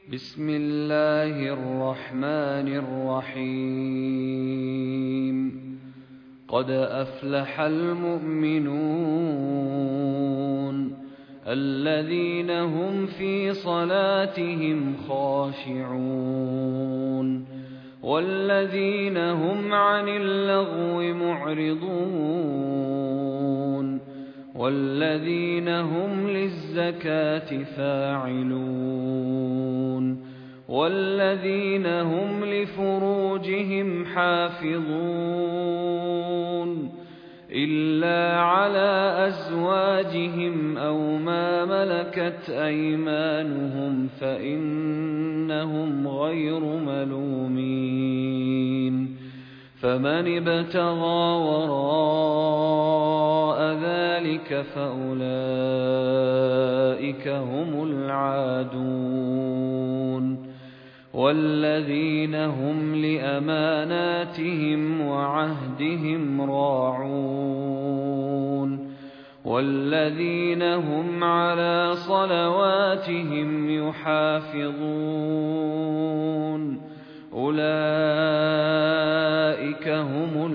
بسم الله الرحمن الرحيم. قد أفلح المؤمنون الذين هم في صلاتهم خاشعون والذين هم عن اللغو معرضون والذين هم للزكاة فاعلون والذين هم لفروجهم حافظون إلا على أزواجهم أو ما ملكت أيمانهم فإنهم غير ملومين. فمن ابتغى وراء ذلك فأولئك هم العادون. والذين هم لأماناتهم وعهدهم راعون والذين هم على صلواتهم يحافظون أولئك هم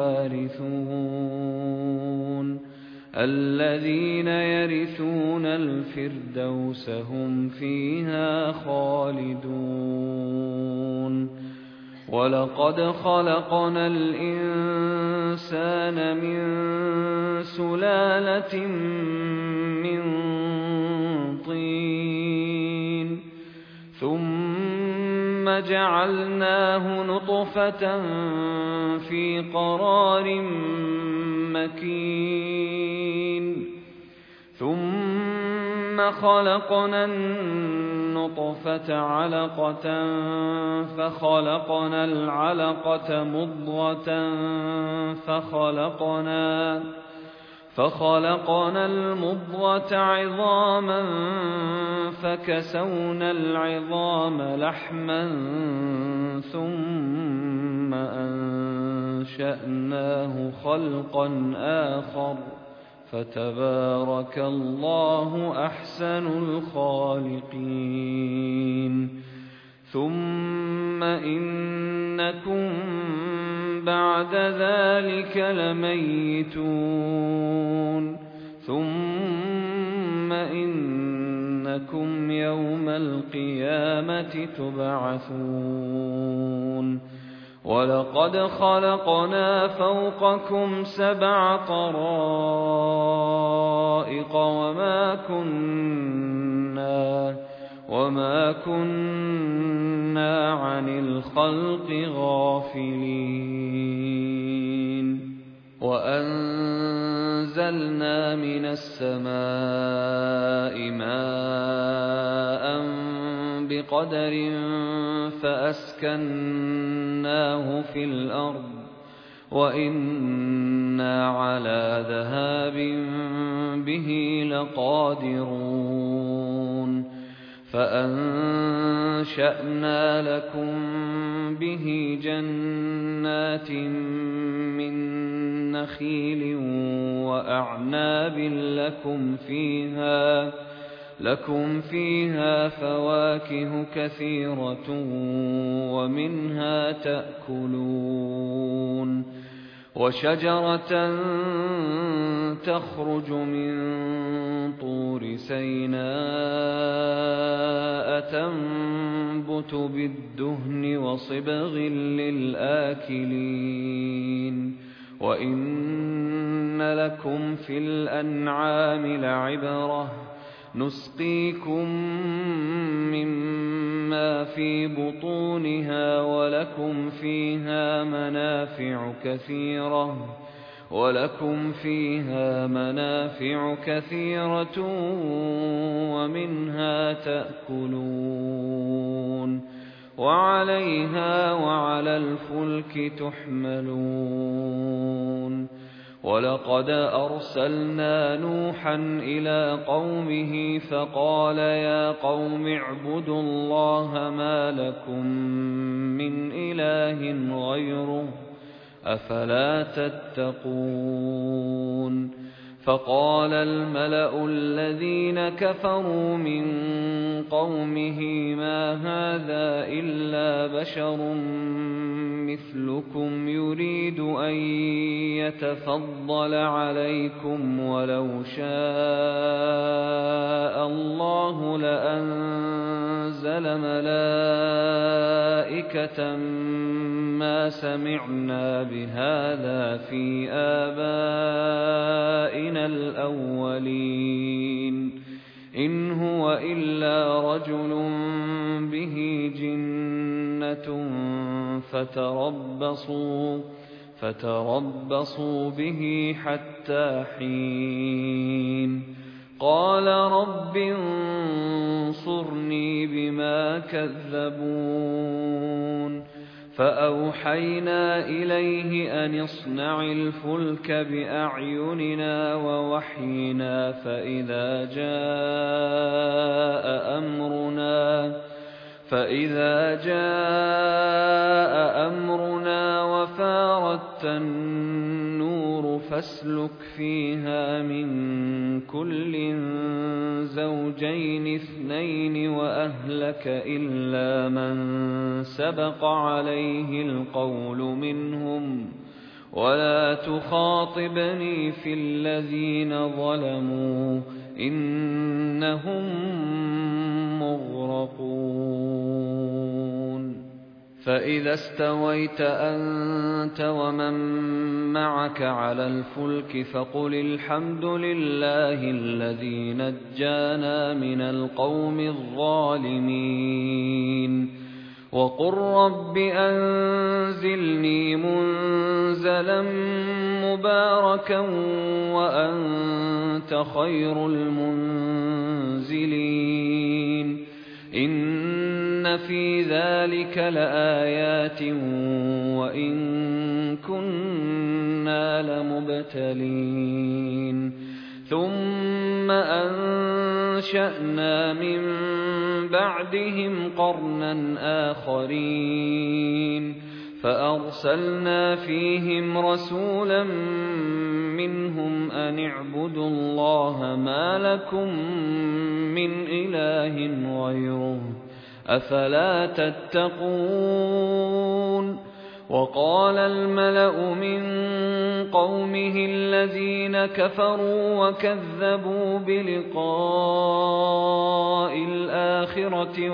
الوارثون الذين يرثون الفردوس هم فيها خالدون. ولقد خلقنا الإنسان من سلالة من طين ثم جعلناه نطفة في قرار مكين ثم خلقنا النطفة علقة فخلقنا العلقة مضغة فخلقنا المضغة عظاما فكسونا العظام لحما ثم أنشأناه خلقا آخر فتبارك الله أحسن الخالقين. ثم إنكم بعد ذلك لميتون ثم إنكم يوم القيامة تبعثون. ولقد خلقنا فوقكم 7 طرائق وما كنا عن الخلق غافلين. وأنزلنا من السماء ماء بقدر فأسكناه في الأرض وإنا على ذهاب به لقادرون. فأنشأنا لكم به جنات من نخيل وأعناب لكم فيها فواكه كثيرة ومنها تأكلون. وشجرة تخرج من طور سيناء تنبت بالدهن وصبغ للآكلين. وإن لكم في الأنعام لعبرة نسقيكم مما في بطونها ولكم فيها منافع كثيرة ومنها تأكلون وعليها وعلى الفلك تحملون. ولقد أرسلنا نوحا إلى قومه فقال يا قوم اعبدوا الله ما لكم من إله غيره أفلا تتقون. فقال الملأ الذين كفروا من قومه ما هذا إلا بشر مثلكم يريد أن يتفضل عليكم ولو شاء الله لأنزل ملائكة ما سمعنا بهذا في آبائنا الأولين إن هو إلا رجل به جنة فتربصوا به حتى حين قال رب انصرني بما كذبون فأوحينا إليه أن اصنع الفلك بأعيننا ووحينا فإذا جاء أمرنا وفارت النور فاسلك فيها من كل زوجين اثنين وأهلك إلا من سبق عليه القول منهم ولا تخاطبني في الذين ظلموا إنهم مغرقون فإذا استويت أنت ومن معك على الفلك فقل الحمد لله الذي نجانا من القوم الظالمين وقل رب أنزلني منزلا مباركا وأنت خير المنزلين إن في ذلك لآيات وإن كنا لمبتلين ثم أنشأنا من بعدهم قرنا آخرين فأرسلنا فيهم رسولا منهم أن اعبدوا الله ما لكم من إله غيره أفلا تتقون وقال الملأ من قومه الذين كفروا وكذبوا بلقاء الآخرة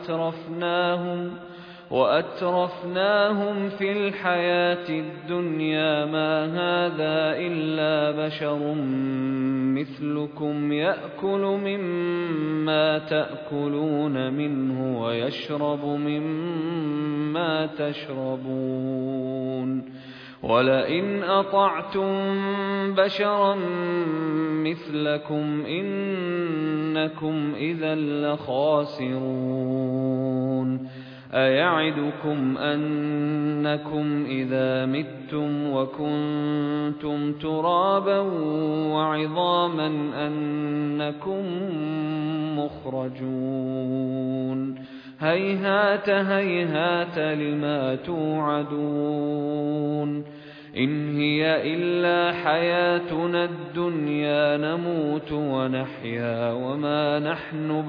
وأترفناهم في الحياة الدنيا ما هذا إلا بشر مثلكم يأكل مما تأكلون منه ويشرب مما تشربون ولئن أطعتم بشرا مثلكم إنكم إذا لخاسرون أيعدكم أنكم إذا متم وكنتم ترابا وعظاما أنكم مخرجون هيهات هيهات لما توعدون إن هي إلا حياتنا الدنيا نموت ونحيا وما نحن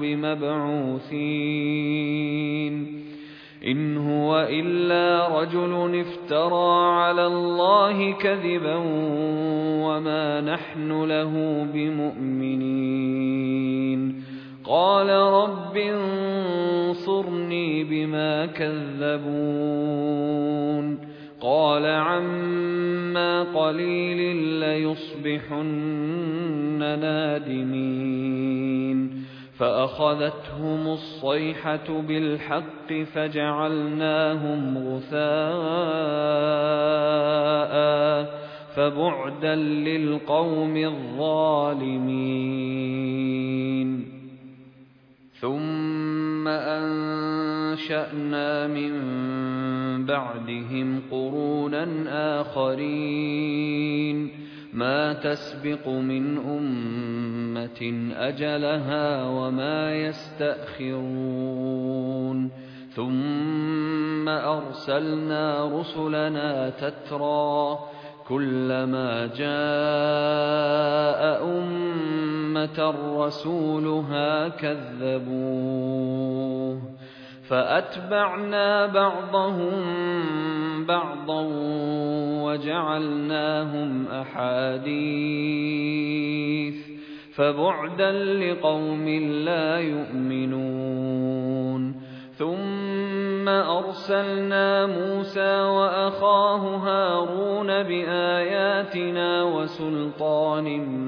بمبعوثين إن هو إلا رجل افترى على الله كذبا وما نحن له بمؤمنين قال رب انصرني بما كذبون قال عما قليل ليصبحن نادمين فأخذتهم الصيحة بالحق فجعلناهم غثاء فبعدا للقوم الظالمين ثم أنشأنا من بعدهم قرونا آخرين ما تسبق من أمة أجلها وما يستأخرون ثم أرسلنا رسلنا تترى كلما جاء أمة رسولها كذبوه فأتبعنا بعضهم بعضا وجعلناهم أحاديث فبعدا لقوم لا يؤمنون ثم أرسلنا موسى وأخاه هارون بآياتنا وسلطان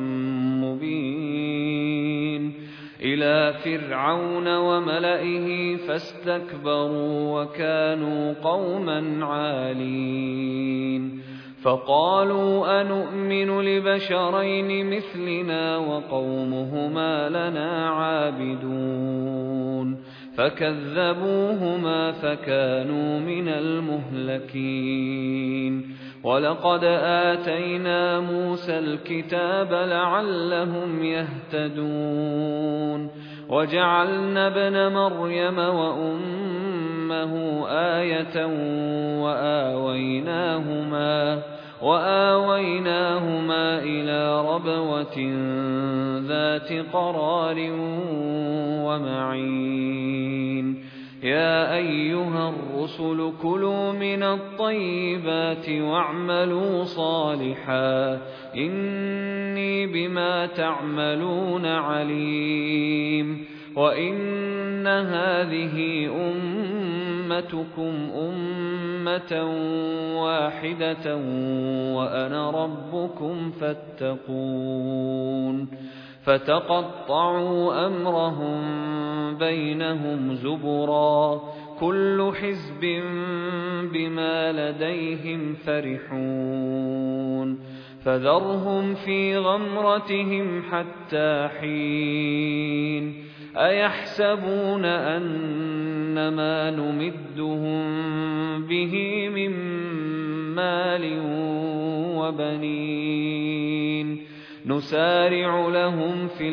مبين إلى فرعون وملئه فاستكبروا وكانوا قوما عالين فقالوا أنؤمن لبشرين مثلنا وقومهما لنا عابدون فكذبوهما فكانوا من المهلكين ولقد آتينا موسى الكتاب لعلهم يهتدون وجعلنا ابن مريم وأمه آية وآويناهما إلى ربوة ذات قرار ومعين يا أيها الرسل كلوا من الطيبات واعملوا صالحا إني بما تعملون عليم وإن هذه أمتكم أمة واحدة وأنا ربكم فاتقون فتقطعوا أمرهم بينهم زبرا كل حزب بما لديهم فرحون فذرهم في غمرتهم حتى حين أيحسبون أنما نمدهم به من مال وبنين نسارع لهم في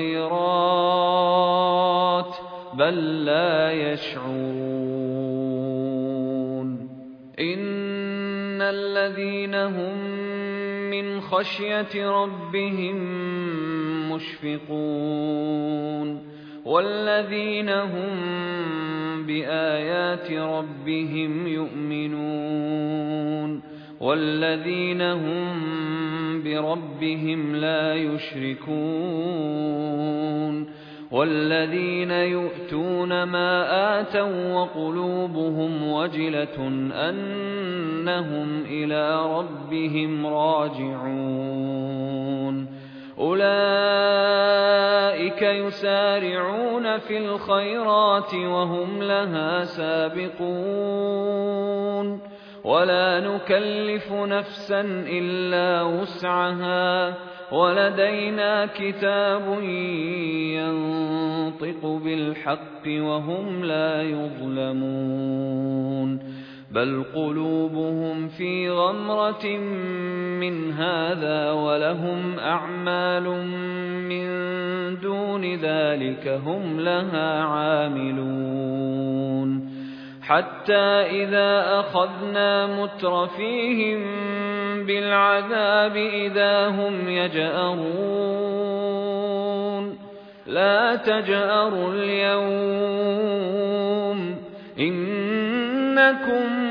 الخيرات بل لا يشعرون إن الذين هم من خشية ربهم مشفقون والذين هم بآيات ربهم يؤمنون والذين هم بربهم لا يشركون والذين يؤتون ما آتوا وقلوبهم وجلة أنهم إلى ربهم راجعون أولئك يسارعون في الخيرات وهم لها سابقون ولا نكلف نفسا إلا وسعها ولدينا كتاب ينطق بالحق وهم لا يظلمون بل قلوبهم في غمرة من هذا ولهم أعمال من دون ذلك هم لها عاملون حتى إذا أخذنا مترفيهم بالعذاب إذا هم يجأرون لا تجأروا اليوم إنكم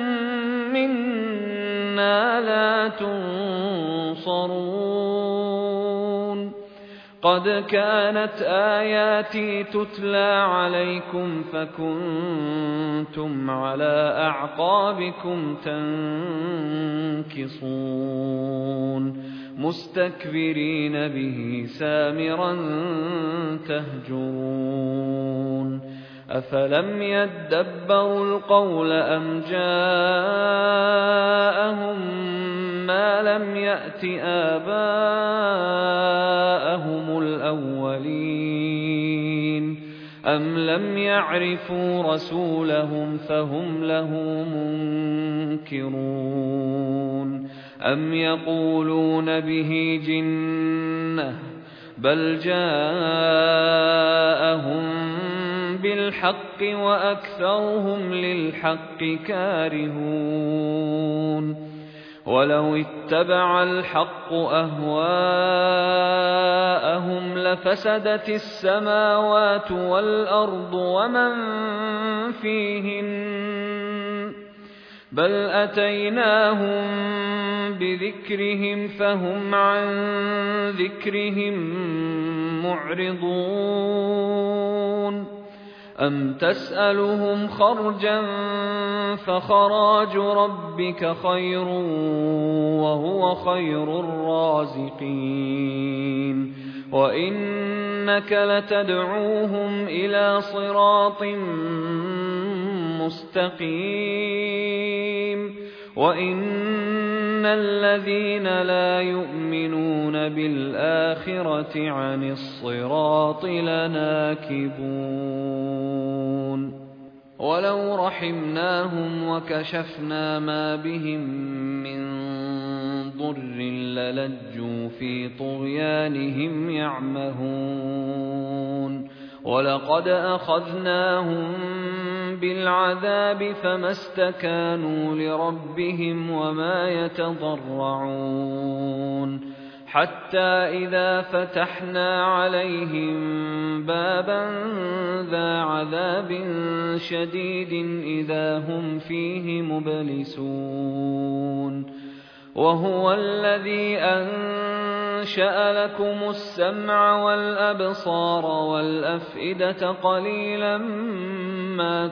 منا لا تنصرون قد كانت آياتي تتلى عليكم فكنتم على أعقابكم تنكصون مستكبرين به سامرا تهجرون أفلم يدبروا القول أم جاءهم ما لم يأت آباءهم الأولين أم لم يعرفوا رسولهم فهم له منكرون أم يقولون به جنة بل جاءهم بالحق وأكثرهم للحق كارهون ولو اتبع الحق أهواءهم لفسدت السماوات والأرض ومن فيهن بل أتيناهم بذكرهم فهم عن ذكرهم معرضون أم تسألهم خرجا فخراج ربك خير وهو خير الرازقين وإنك لتدعوهم إلى صراط مستقيم وإن الذين لا يؤمنون بالآخرة عن الصراط لناكبون ولو رحمناهم وكشفنا ما بهم من ضر للجوا في طغيانهم يعمهون ولقد أخذناهم بالعذاب فما استكانوا لربهم وما يتضرعون حتى إذا فتحنا عليهم بابا ذا عذاب شديد إذا هم فيه مبلسون وهو الذي أنشأ لكم السمع والأبصار والأفئدة قليلا ما